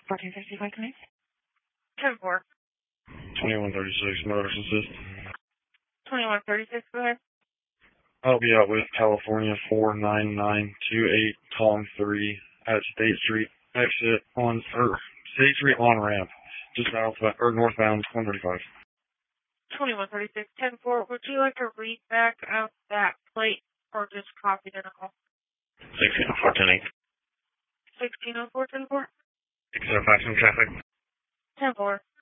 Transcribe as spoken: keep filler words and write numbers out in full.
fourteen sixty-five, can I? ten four. twenty-one thirty-six, motor assist. twenty-one thirty-six, go ahead. I'll be out with California four nine nine two eight, Tom three at State Street, exit on, or State Street on ramp, just southbound, or northbound one thirty-five. twenty-one thirty-six, ten four, would you like to read back out that plate or just copy it in a call? sixteen oh four ten eight. sixteen oh four ten four? Exit faxing traffic. ten four.